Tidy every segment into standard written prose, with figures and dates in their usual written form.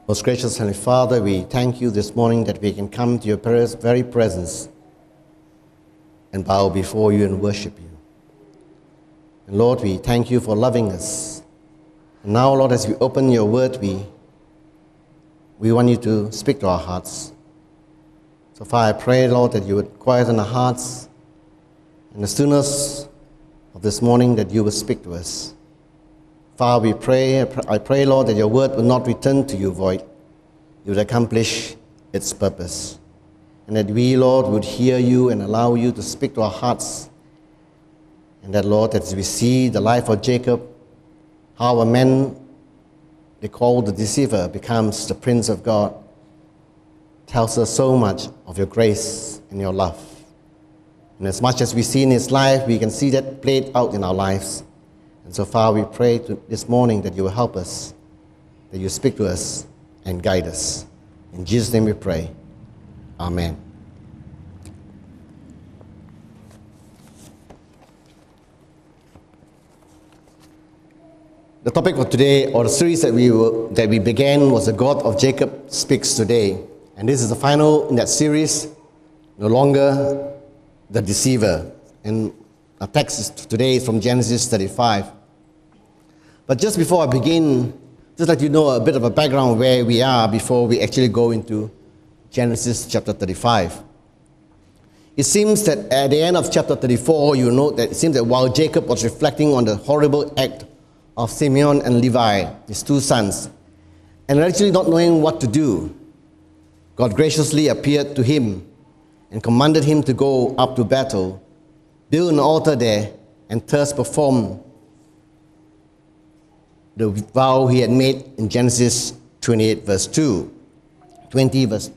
Most gracious Heavenly Father, we thank you this morning that we can come to your very presence and bow before you and worship you. And Lord, we thank you for loving us. And now, Lord, as we open your word, we want you to speak to our hearts. So far, I pray, Lord, that you would quieten our hearts and the stillness of this morning, that you would speak to us. Father, I pray, Lord, that your word will not return to you void. You would accomplish its purpose. And that we, Lord, would hear you and allow you to speak to our hearts. And that, Lord, as we see the life of Jacob, how a man they call the deceiver becomes the prince of God, tells us so much of your grace and your love. And as much as we see in his life, we can see that played out in our lives. And so far, we pray this morning that you will help us, that you speak to us and guide us. In Jesus' name we pray. Amen. The topic for today, or the series that we began, was The God of Jacob Speaks Today. And this is the final in that series, no longer the deceiver. And our text today is from Genesis 35. But just before I begin, just let you know a bit of a background of where we are before we actually go into Genesis chapter 35. It seems that at the end of chapter 34, you note that it seems that while Jacob was reflecting on the horrible act of Simeon and Levi, his two sons, and actually not knowing what to do, God graciously appeared to him and commanded him to go up to Bethel, build an altar there, and thus perform the vow he had made in Genesis 28 verse 2. 20 verse.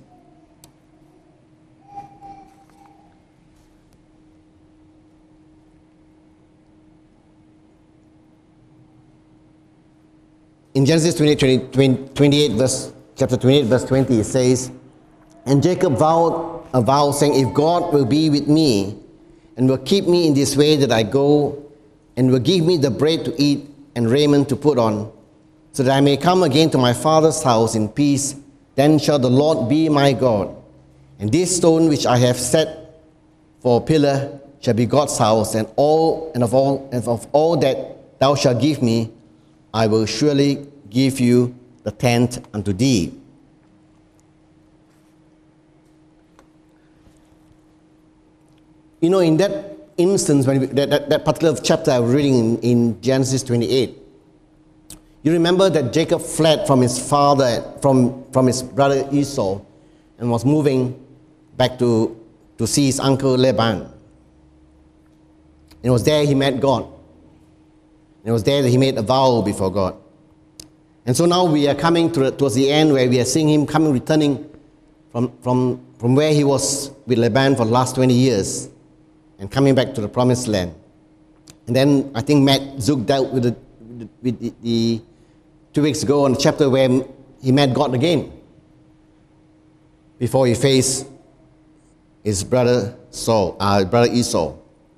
In Genesis 28 verse, chapter 28 verse 20, it says, "And Jacob vowed a vow, saying, if God will be with me and will keep me in this way that I go, and will give me the bread to eat and raiment to put on, so that I may come again to my father's house in peace, then shall the Lord be my God. And this stone which I have set for a pillar shall be God's house, and of all that thou shalt give me, I will surely give you the tenth unto thee." You know, in that instance, when that particular chapter I was reading in Genesis 28, you remember that Jacob fled from his father, from his brother Esau, and was moving back to see his uncle Laban. And it was there he met God. And it was there that he made a vow before God. And so now we are coming towards the end, where we are seeing him returning from where he was with Laban for the last 20 years, and coming back to the promised land. And then I think Matt Zook dealt with the 2 weeks ago on the chapter where he met God again, before he faced his brother Esau.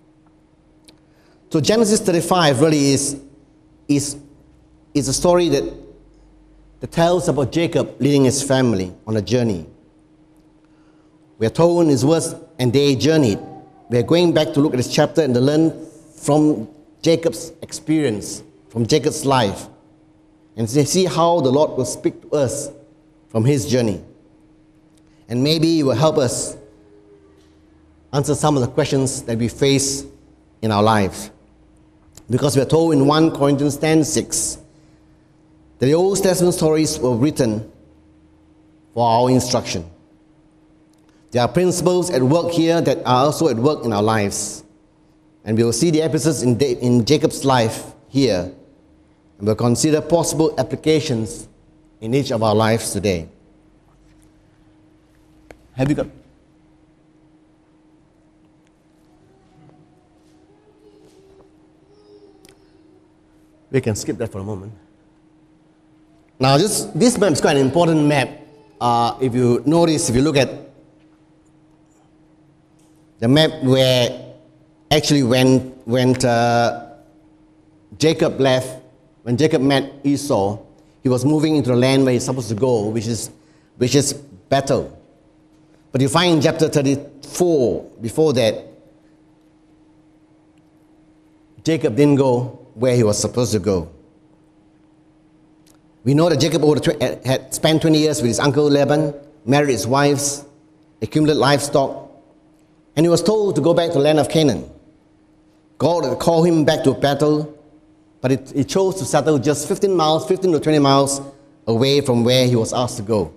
So Genesis 35 really is a story that tells about Jacob leading his family on a journey. We are told in his words, "and they journeyed." We are going back to look at this chapter and to learn from Jacob's experience, from Jacob's life, and to see how the Lord will speak to us from his journey. And maybe it will help us answer some of the questions that we face in our lives. Because we are told in 1 Corinthians 10:6 that the Old Testament stories were written for our instruction. There are principles at work here that are also at work in our lives. And we will see the episodes in Jacob's life here, and we'll consider possible applications in each of our lives today. Have you got? We can skip that for a moment. Now, this map is quite an important map. If you notice, if you look at the map where actually when Jacob left, when Jacob met Esau, he was moving into the land where he's supposed to go, which is Bethel. But you find in chapter 34, before that, Jacob didn't go where he was supposed to go. We know that Jacob had spent 20 years with his uncle Laban, married his wives, accumulated livestock, and he was told to go back to the land of Canaan. God had called him back to Bethel, but he chose to settle just 15 to 20 miles away from where he was asked to go.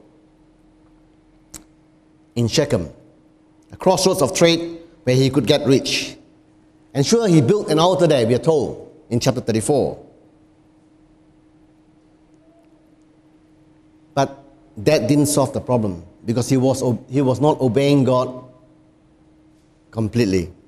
In Shechem, a crossroads of trade where he could get rich. And sure, he built an altar there, we are told, in chapter 34. But that didn't solve the problem, because he was not obeying God completely.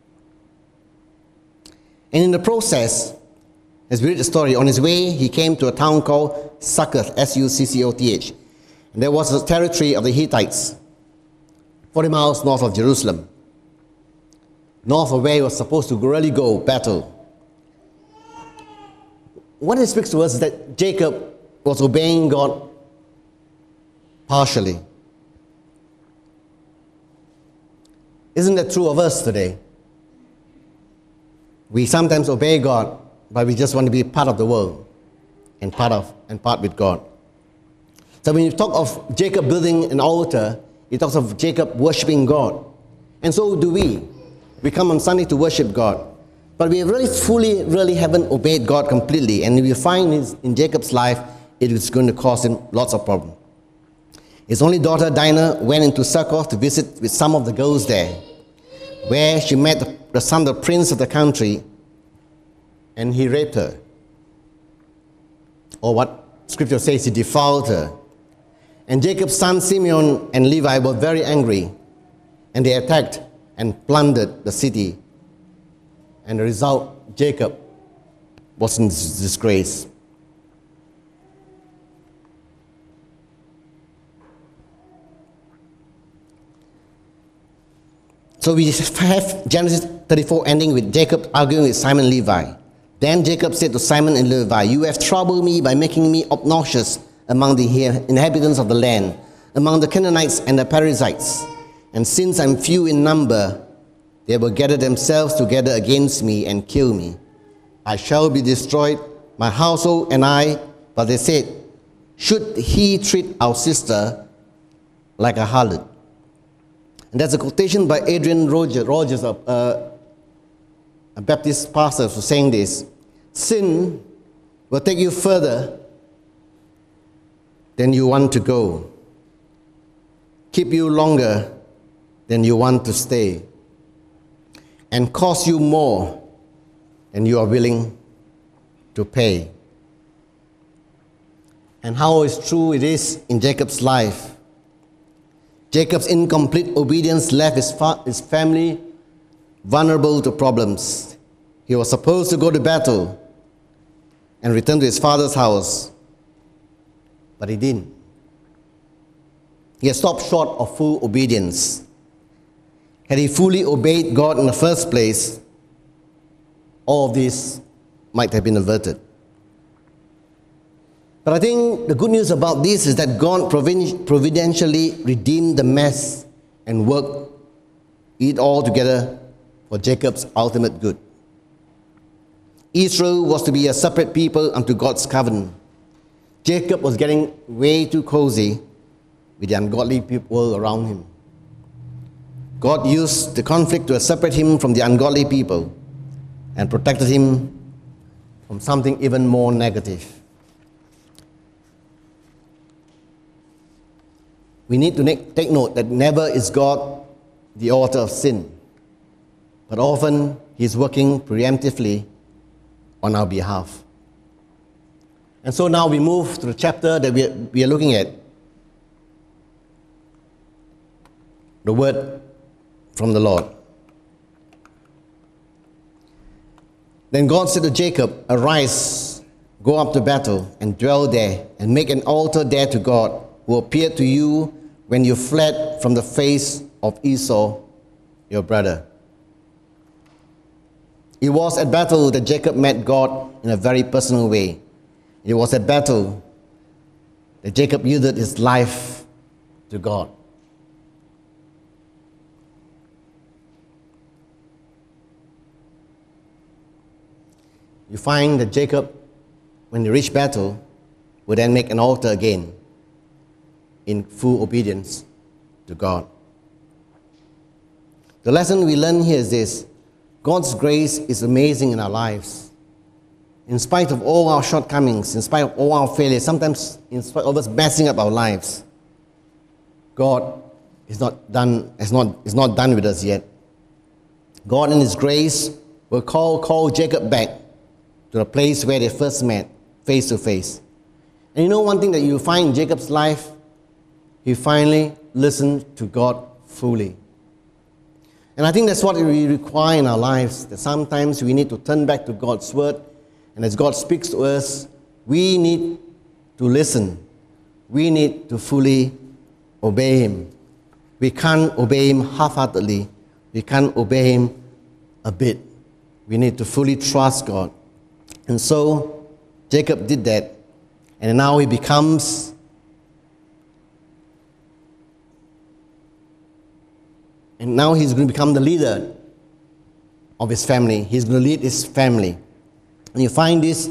And in the process, as we read the story, on his way, he came to a town called Succoth, S-U-C-C-O-T-H. And there was a territory of the Hittites, 40 miles north of Jerusalem, north of where he was supposed to really go, Bethel. What it speaks to us is that Jacob was obeying God partially. Isn't that true of us today? We sometimes obey God, but we just want to be part of the world and part with God. So when you talk of Jacob building an altar, it talks of Jacob worshiping God. And so do we. We come on Sunday to worship God. But we really haven't obeyed God completely. And we find in Jacob's life, it is going to cause him lots of problems. His only daughter, Dinah, went into Succoth to visit with some of the girls there, where she met the son of the prince of the country, and he raped her. Or what Scripture says, he defiled her. And Jacob's sons, Simeon and Levi, were very angry, and they attacked and plundered the city. And the result, Jacob was in disgrace. So we have Genesis 34 ending with Jacob arguing with Simon and Levi. Then Jacob said to Simon and Levi, "You have troubled me by making me obnoxious among the inhabitants of the land, among the Canaanites and the Perizzites. And since I'm few in number, they will gather themselves together against me and kill me. I shall be destroyed, my household and I." But they said, "Should he treat our sister like a harlot?" And that's a quotation by Adrian Rogers, a Baptist pastor, who's saying this: "Sin will take you further than you want to go, keep you longer than you want to stay, and cost you more than you are willing to pay." And how true it is in Jacob's life. Jacob's incomplete obedience left his family vulnerable to problems. He was supposed to go to battle and return to his father's house, but he didn't. He had stopped short of full obedience. Had he fully obeyed God in the first place, all of this might have been averted. But I think the good news about this is that God providentially redeemed the mess and worked it all together for Jacob's ultimate good. Israel was to be a separate people unto God's covenant. Jacob was getting way too cozy with the ungodly people around him. God used the conflict to separate him from the ungodly people and protected him from something even more negative. We need to take note that never is God the author of sin, but often He's working preemptively on our behalf. And so now we move to the chapter that we are looking at. The word from the Lord. Then God said to Jacob, "Arise, go up to Bethel and dwell there, and make an altar there to God, who appeared to you when you fled from the face of Esau, your brother." It was at Bethel that Jacob met God in a very personal way. It was at Bethel that Jacob yielded his life to God. You find that Jacob, when he reached Bethel, would then make an altar again in full obedience to God. The lesson we learn here is this: God's grace is amazing in our lives. In spite of all our shortcomings, in spite of all our failures, sometimes in spite of us messing up our lives, God is not done with us yet. God in His grace will call Jacob back to the place where they first met, face to face. And you know one thing that you find in Jacob's life? He finally listened to God fully. And I think that's what we require in our lives, that sometimes we need to turn back to God's word, and as God speaks to us, we need to listen. We need to fully obey Him. We can't obey Him half-heartedly. We can't obey Him a bit. We need to fully trust God. And so Jacob did that, and now he becomes he's going to become the leader of his family. He's going to lead his family. And you find this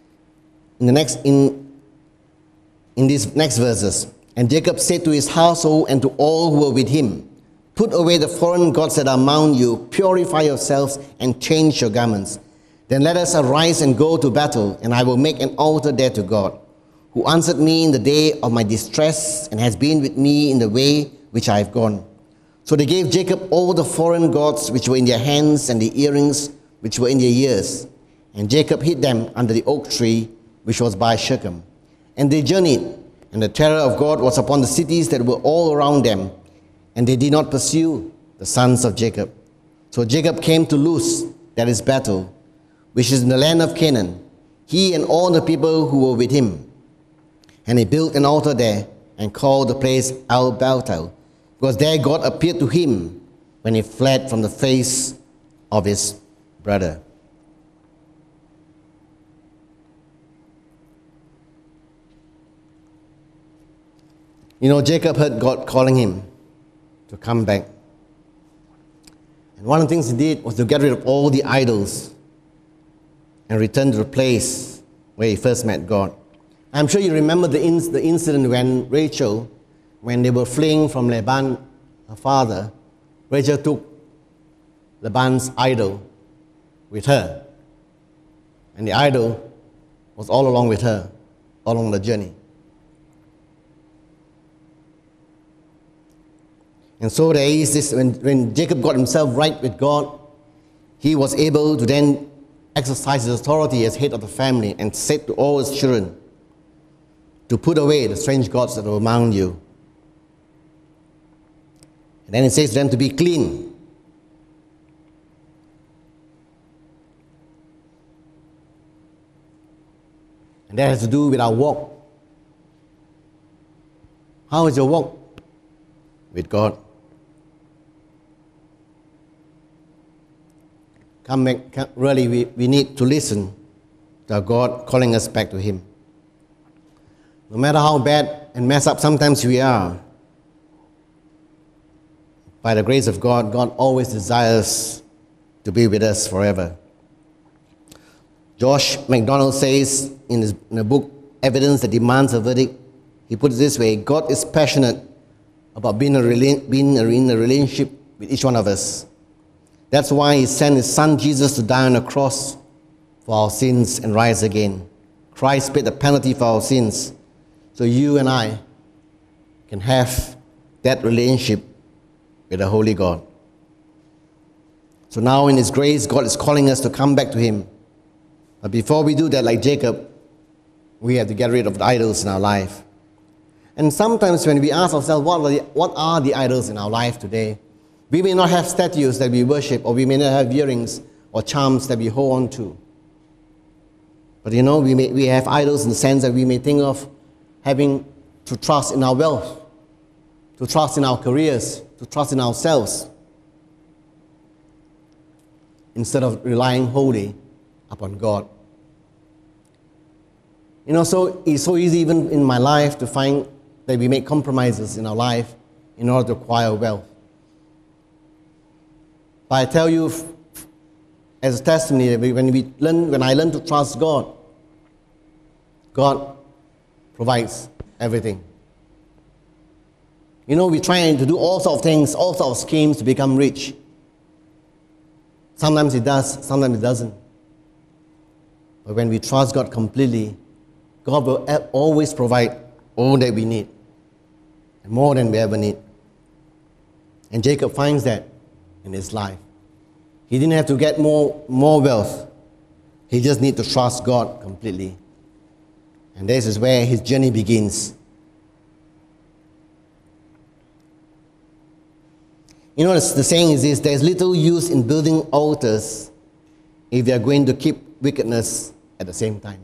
in these next verses. And Jacob said to his household and to all who were with him, "Put away the foreign gods that are among you, purify yourselves and change your garments. Then let us arise and go to battle, and I will make an altar there to God, who answered me in the day of my distress and has been with me in the way which I have gone." So they gave Jacob all the foreign gods which were in their hands and the earrings which were in their ears. And Jacob hid them under the oak tree which was by Shechem. And they journeyed, and the terror of God was upon the cities that were all around them, and they did not pursue the sons of Jacob. So Jacob came to Luz, that is Bethel, which is in the land of Canaan, he and all the people who were with him. And he built an altar there and called the place El-Bethel, because there God appeared to him when he fled from the face of his brother. You know, Jacob heard God calling him to come back. And one of the things he did was to get rid of all the idols and return to the place where he first met God. I'm sure you remember the incident when Rachel, when they were fleeing from Laban, her father, Rachel took Laban's idol with her. And the idol was all along with her, all along the journey. And so there is this, when Jacob got himself right with God, he was able to then exercise his authority as head of the family and said to all his children to put away the strange gods that were among you. And then it says to them to be clean. And that has to do with our walk. How is your walk with God? Really, we need to listen to our God calling us back to Him. No matter how bad and messed up sometimes we are, by the grace of God, God always desires to be with us forever. Josh McDonald says in the book, Evidence That Demands a Verdict, he puts it this way: God is passionate about being in a relationship with each one of us. That's why He sent His Son Jesus to die on the cross for our sins and rise again. Christ paid the penalty for our sins, so you and I can have that relationship with the Holy God. So now in His grace, God is calling us to come back to Him. But before we do that, like Jacob, we have to get rid of the idols in our life. And sometimes when we ask ourselves, what are the idols in our life today? We may not have statues that we worship, or we may not have earrings or charms that we hold on to. But you know, we have idols in the sense that we may think of having to trust in our wealth, to trust in our careers, to trust in ourselves, instead of relying wholly upon God. So it's so easy even in my life to find that we make compromises in our life in order to acquire wealth. But I tell you, as a testimony, when I learn to trust God, God provides everything. We try to do all sorts of things, all sorts of schemes to become rich. Sometimes it does, sometimes it doesn't. But when we trust God completely, God will always provide all that we need, and more than we ever need. And Jacob finds that in his life. He didn't have to get more wealth. He just needs to trust God completely. And this is where his journey begins. The saying is this: there's little use in building altars if they are going to keep wickedness at the same time.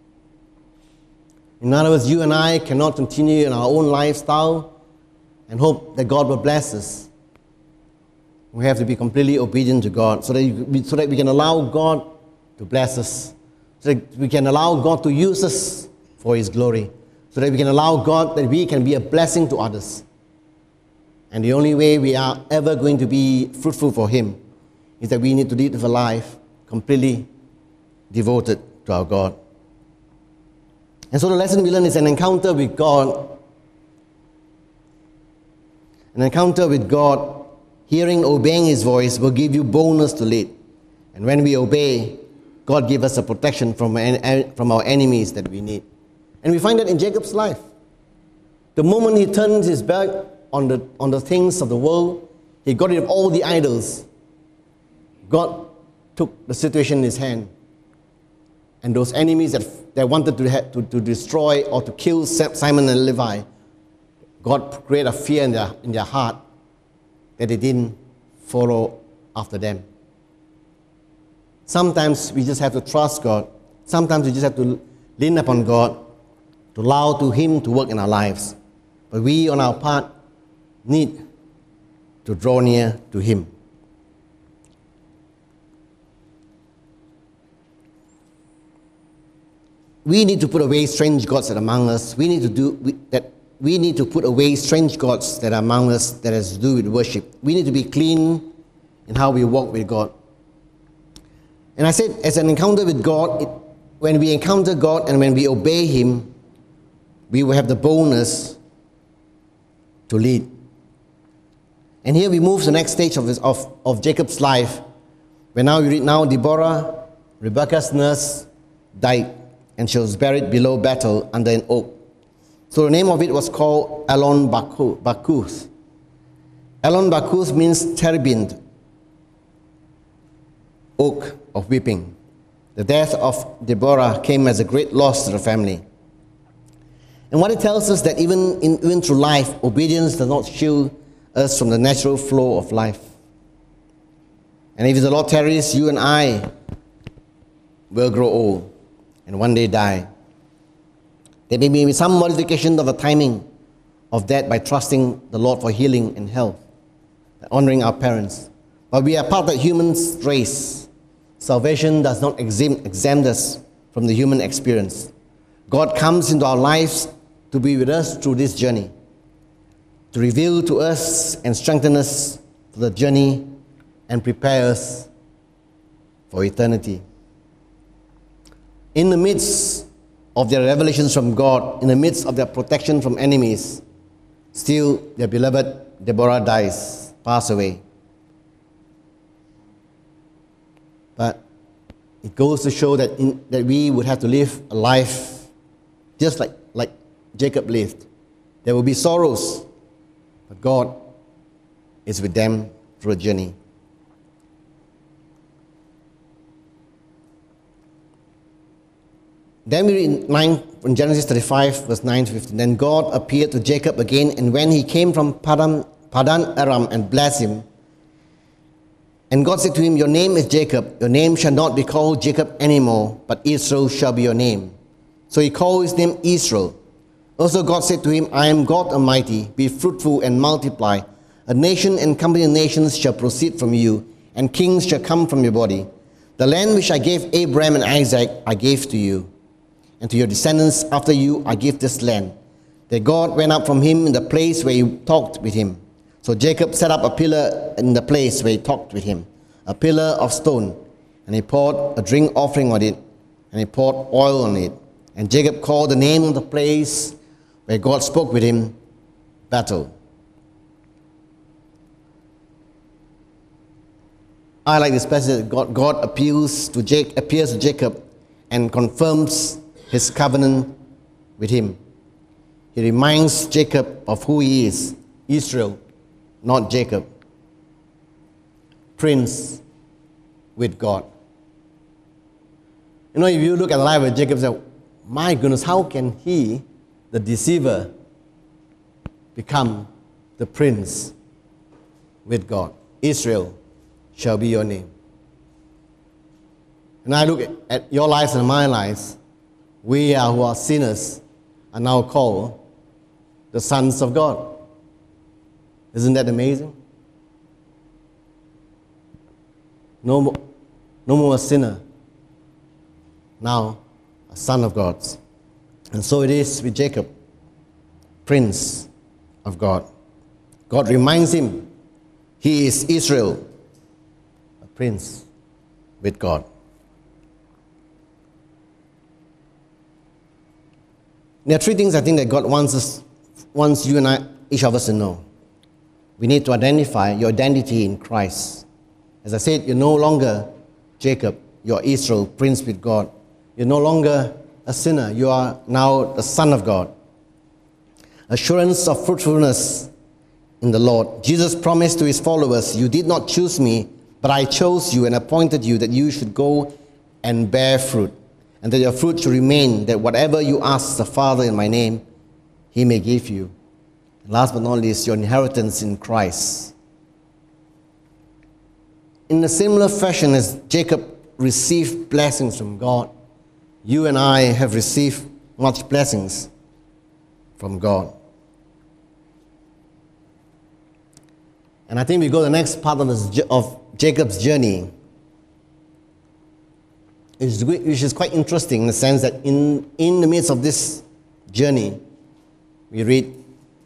In other words, you and I cannot continue in our own lifestyle and hope that God will bless us. We have to be completely obedient to God so that we can allow God to bless us, so that we can allow God to use us for His glory, so that we can allow God that we can be a blessing to others. And the only way we are ever going to be fruitful for Him is that we need to live a life completely devoted to our God. And so the lesson we learn is an encounter with God. An encounter with God, hearing, obeying His voice will give you boldness to lead. And when we obey, God gives us a protection from our enemies that we need. And we find that in Jacob's life. The moment he turns his back on the things of the world, he got rid of all the idols. God took the situation in his hand. And those enemies that wanted to destroy or to kill Simon and Levi, God created a fear in their heart that they didn't follow after them. Sometimes we just have to trust God. Sometimes we just have to lean upon God to allow to Him to work in our lives. But we, on our part, need to draw near to Him. We need to put away strange gods that are among us. We need to put away strange gods that are among us that has to do with worship. We need to be clean in how we walk with God. And I said, as an encounter with God, when we encounter God and when we obey Him, we will have the boldness to lead. And here we move to the next stage of Jacob's life, where now we read Deborah, Rebekah's nurse, died, and she was buried below Bethel under an oak. So the name of it was called Allon Bakuth. Allon Bakuth means terebinth, oak of weeping. The death of Deborah came as a great loss to the family. And what it tells us that even through life, obedience does not shield us from the natural flow of life. And if the Lord tarries, you and I will grow old and one day die. There may be some modification of the timing of that by trusting the Lord for healing and health, honoring our parents. But we are part of the human race. Salvation does not exempt us from the human experience. God comes into our lives to be with us through this journey, to reveal to us and strengthen us for the journey and prepare us for eternity. In the midst of their revelations from God, in the midst of their protection from enemies, still their beloved Deborah dies, passes away. But it goes to show that we would have to live a life just like Jacob lived. There will be sorrows, but God is with them through a journey. Then we read in Genesis 35, verse 9 to 15. Then God appeared to Jacob again, and when he came from Padan Aram and blessed him, and God said to him, "Your name is Jacob. Your name shall not be called Jacob anymore, but Israel shall be your name." So he called his name Israel. Also God said to him, "I am God Almighty. Be fruitful and multiply. A nation and company of nations shall proceed from you, and kings shall come from your body. The land which I gave Abraham and Isaac, I gave to you. and to your descendants after you I give this land. That God went up from him in the place where he talked with him. So Jacob set up a pillar in the place where he talked with him, a pillar of stone, and he poured a drink offering on it, and he poured oil on it. And Jacob called the name of the place where God spoke with him, Bethel. I like this passage. God appears to Jacob and confirms his covenant with him. He reminds Jacob of who he is, Israel, not Jacob. Prince with God. You know, if you look at the life of Jacob, say, my goodness, how can he, the deceiver, become the prince with God? Israel shall be your name. And I look at your lives and my lives, we who are sinners are now called the sons of God. Isn't that amazing? No more a sinner, now a son of God. And so it is with Jacob, prince of God. God reminds him he is Israel, a prince with God. There are three things I think that God wants you and I, each of us to know. We need to identify your identity in Christ. As I said, you're no longer Jacob, you're Israel, prince with God. You're no longer a sinner, you are now the son of God. Assurance of fruitfulness in the Lord. Jesus promised to his followers, you did not choose me, but I chose you and appointed you that you should go and bear fruit, and that your fruit should remain, that whatever you ask the Father in my name, he may give you. Last but not least, your inheritance in Christ. In a similar fashion as Jacob received blessings from God, you and I have received much blessings from God. And I think we go to the next part of Jacob's journey, which is quite interesting in the sense that in the midst of this journey, we read,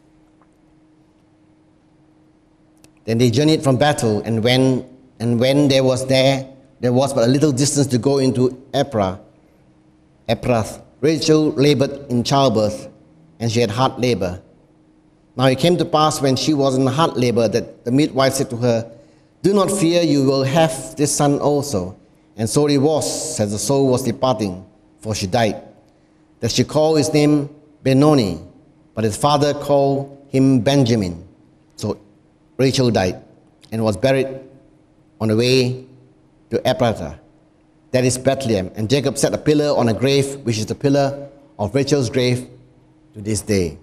then they journeyed from Bethel, and when there was but a little distance to go into Ephrath. Rachel labored in childbirth, and she had hard labor. Now it came to pass when she was in hard labor that the midwife said to her, do not fear, you will have this son also. And so it was, as the soul was departing, for she died, that she called his name Benoni, but his father called him Benjamin. So Rachel died and was buried on the way to Ephrathah, that is Bethlehem. And Jacob set a pillar on a grave, which is the pillar of Rachel's grave to this day.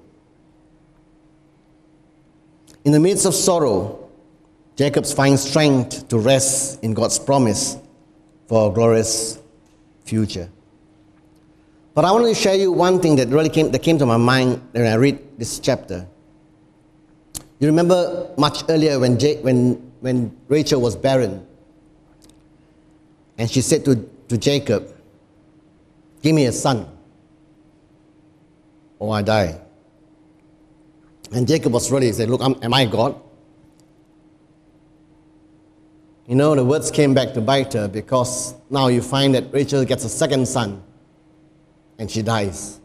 In the midst of sorrow, Jacob finds strength to rest in God's promise for a glorious future. But I want to share you one thing that really came to my mind when I read this chapter. You remember much earlier when Rachel was barren, and she said to Jacob, give me a son, or I die. And Jacob was ready. He said, look, am I God? You know, the words came back to bite her, because now you find that Rachel gets a second son and she dies.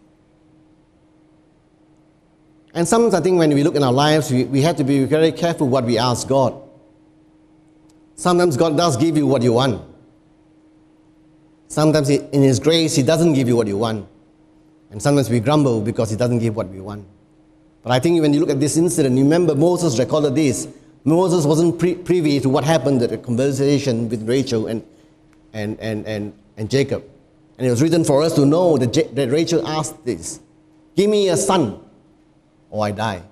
And sometimes I think when we look in our lives, we have to be very careful what we ask God. Sometimes God does give you what you want. Sometimes in His grace, He doesn't give you what you want. And sometimes we grumble because He doesn't give what we want. But I think when you look at this incident, you remember Moses recorded this. Moses wasn't privy to what happened at the conversation with Rachel and Jacob. And it was written for us to know that Rachel asked this, give me a son or I die.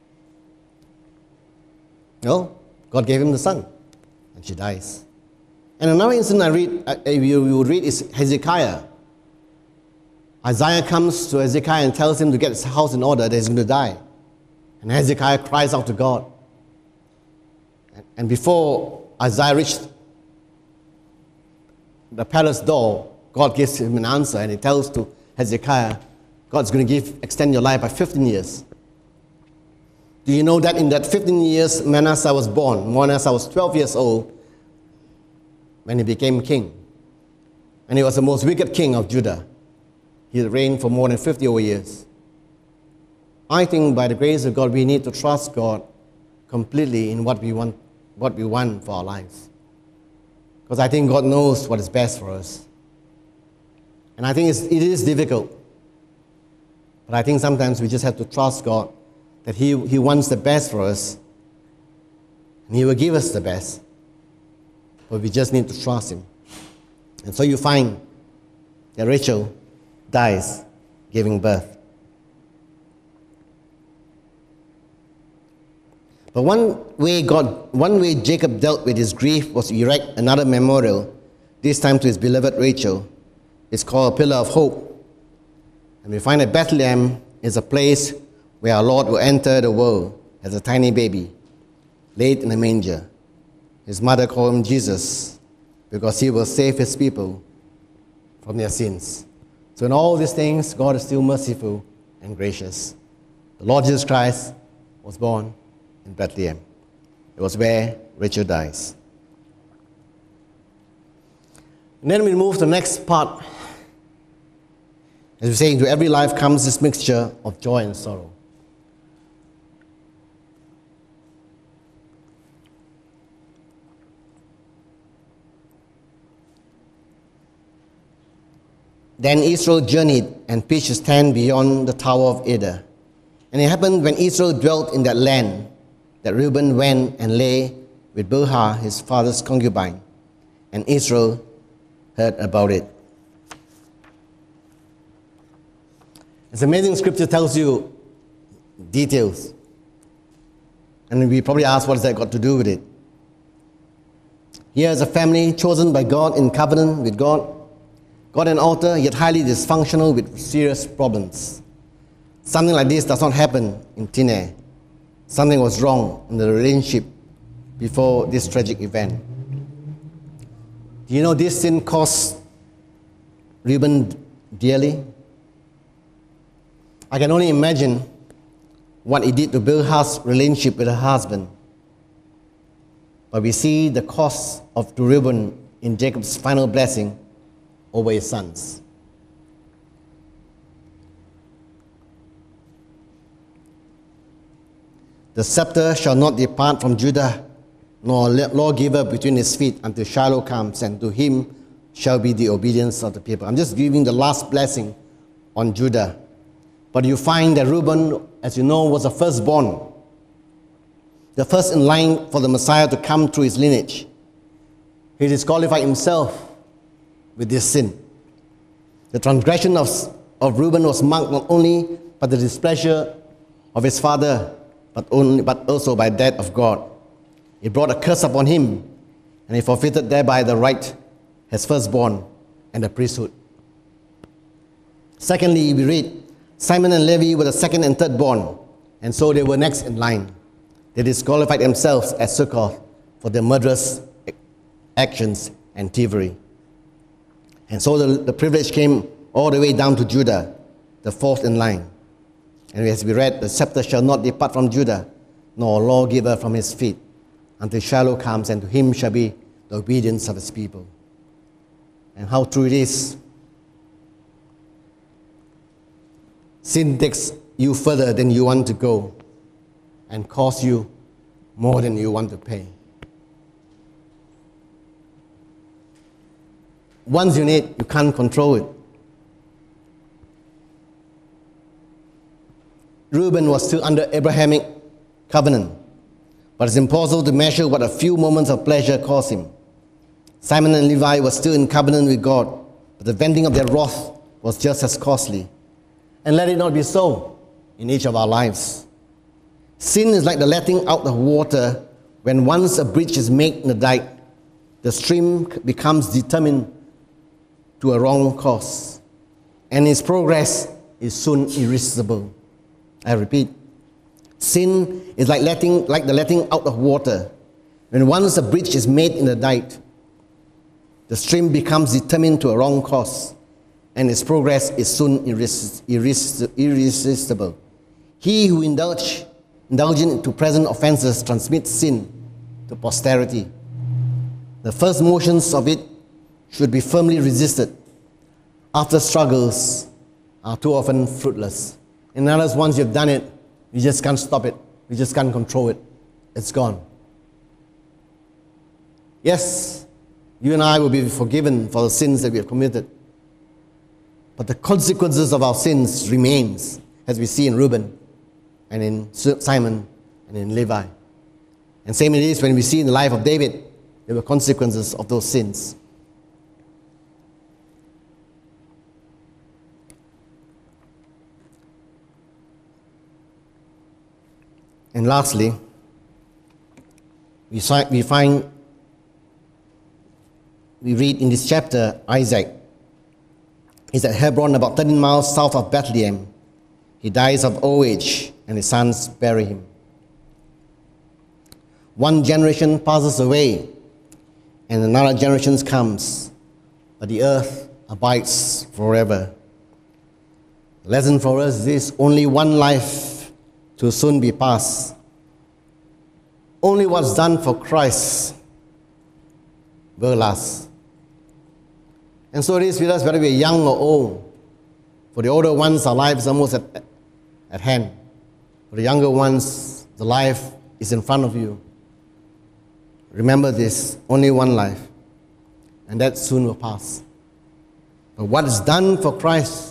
No, God gave him the son and she dies. And another incident you read is Hezekiah. Isaiah comes to Hezekiah and tells him to get his house in order, that he's going to die. And Hezekiah cries out to God. And before Isaiah reached the palace door, God gives him an answer, and he tells to Hezekiah, God's going to extend your life by 15 years. Do you know that in that 15 years, Manasseh was born? Manasseh was 12 years old when he became king. And he was the most wicked king of Judah. He reigned for more than 50 over years. I think by the grace of God, we need to trust God completely in what we want for our lives. Because I think God knows what is best for us. And I think it is difficult. But I think sometimes we just have to trust God that He wants the best for us. And He will give us the best. But we just need to trust Him. And so you find that Rachel dies giving birth. But one way Jacob dealt with his grief was to erect another memorial, this time to his beloved Rachel. It's called a pillar of hope. And we find that Bethlehem is a place where our Lord will enter the world as a tiny baby, laid in a manger. His mother called him Jesus because he will save his people from their sins. So in all these things, God is still merciful and gracious. The Lord Jesus Christ was born in Bethlehem. It was where Rachel dies. And then we move to the next part. As we say, into every life comes this mixture of joy and sorrow. Then Israel journeyed and pitched his tent beyond the Tower of Eder. And it happened when Israel dwelt in that land that Reuben went and lay with Bilhah, his father's concubine. And Israel heard about it. It's amazing, Scripture tells you details. And we probably ask, what has that got to do with it? Here is a family chosen by God in covenant with God. God an altar, yet highly dysfunctional with serious problems. Something like this does not happen in thin air. Something was wrong in the relationship before this tragic event. Do you know this sin cost Reuben dearly? I can only imagine what it did to Bilhah's relationship with her husband. But we see the cost to Reuben in Jacob's final blessing over his sons. The scepter shall not depart from Judah, nor lawgiver between his feet until Shiloh comes, and to him shall be the obedience of the people. I'm just giving the last blessing on Judah. But you find that Reuben, as you know, was the firstborn, the first in line for the Messiah to come through his lineage. He disqualified himself with this sin. The transgression of Reuben was marked not only by the displeasure of his father, but also by that of God. It brought a curse upon him, and he forfeited thereby the right as firstborn and the priesthood. Secondly, we read, Simon and Levi were the second and third born, and so they were next in line. They disqualified themselves as so-called for their murderous actions and thievery. And so the privilege came all the way down to Judah, the fourth in line. And as we read, the scepter shall not depart from Judah, nor lawgiver from his feet, until Shiloh comes, and to him shall be the obedience of his people. And how true it is. Sin takes you further than you want to go and costs you more than you want to pay. Once in it, you can't control it. Reuben was still under Abrahamic covenant, but it's impossible to measure what a few moments of pleasure cost him. Simon and Levi were still in covenant with God, but the venting of their wrath was just as costly. And let it not be so in each of our lives. Sin is like the letting out of water. When once a breach is made in the dike, the stream becomes determined to a wrong course, and its progress is soon irresistible. I repeat, sin is like the letting out of water. When once a breach is made in the dike, the stream becomes determined to a wrong course, and its progress is soon irresistible. He who indulges into present offenses transmits sin to posterity. The first motions of it should be firmly resisted. After struggles are too often fruitless. In other words, once you've done it, you just can't stop it. You just can't control it. It's gone. Yes, you and I will be forgiven for the sins that we have committed. But the consequences of our sins remains, as we see in Reuben and in Simon and in Levi. And same it is when we see in the life of David, there were consequences of those sins. And lastly, we read in this chapter, Isaac is at Hebron, about 13 miles south of Bethlehem. He dies of old age, and his sons bury him. One generation passes away, and another generation comes, but the earth abides forever. The lesson for us is only one life to soon be past. Only what's done for Christ will last. And so it is with us, whether we're young or old. For the older ones, our life is almost at hand. For the younger ones, the life is in front of you. Remember this, only one life, and that soon will pass. But what is done for Christ,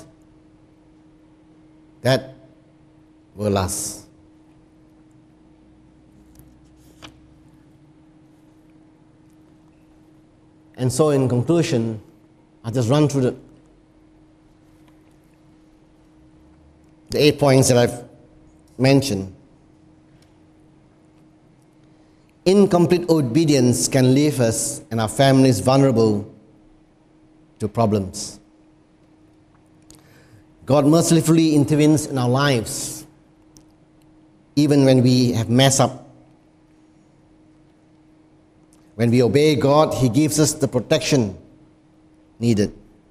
that will last. And so in conclusion, I'll just run through the 8 points that I've mentioned. Incomplete obedience can leave us and our families vulnerable to problems. God mercifully intervenes in our lives, even when we have messed up. When we obey God, He gives us the protection needed.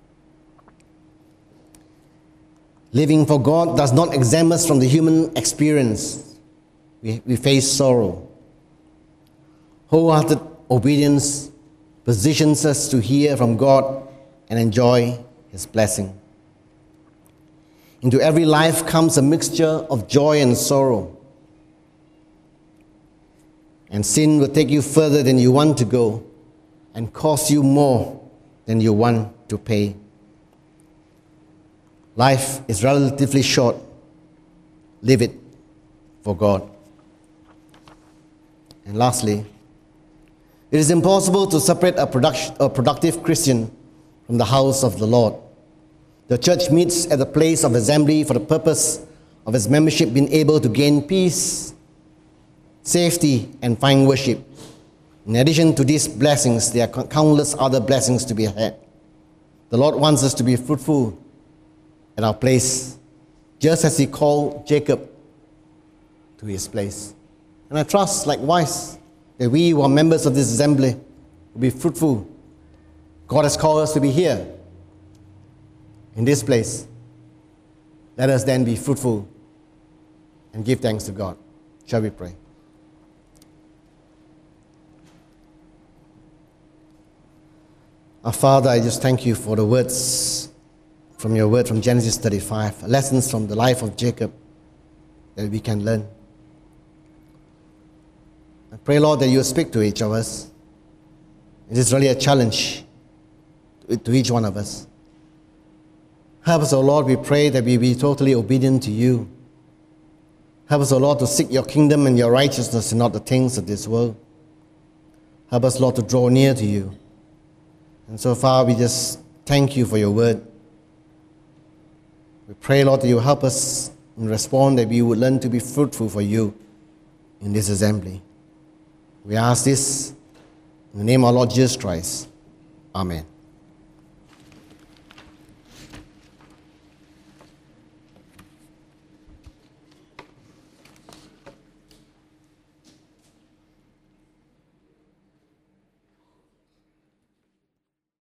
Living for God does not exempt us from the human experience. We face sorrow. Wholehearted obedience positions us to hear from God and enjoy His blessing. Into every life comes a mixture of joy and sorrow. And sin will take you further than you want to go and cost you more than you want to pay. Life is relatively short. Live it for God. And lastly, it is impossible to separate a productive Christian from the house of the Lord. The church meets at the place of assembly for the purpose of its membership being able to gain peace, safety, and find worship. In addition to these blessings, there are countless other blessings to be had. The Lord wants us to be fruitful at our place, just as He called Jacob to his place. And I trust, likewise, that we who are members of this assembly will be fruitful. God has called us to be here, in this place. Let us then be fruitful and give thanks to God. Shall we pray? Our Father, I just thank You for the words from Your word from Genesis 35, lessons from the life of Jacob that we can learn. I pray, Lord, that You speak to each of us. It is really a challenge to each one of us. Help us, O Lord, we pray that we be totally obedient to You. Help us, O Lord, to seek Your kingdom and Your righteousness and not the things of this world. Help us, Lord, to draw near to You. And so far, we just thank You for Your word. We pray, Lord, that You help us and respond, that we would learn to be fruitful for You in this assembly. We ask this in the name of our Lord Jesus Christ. Amen.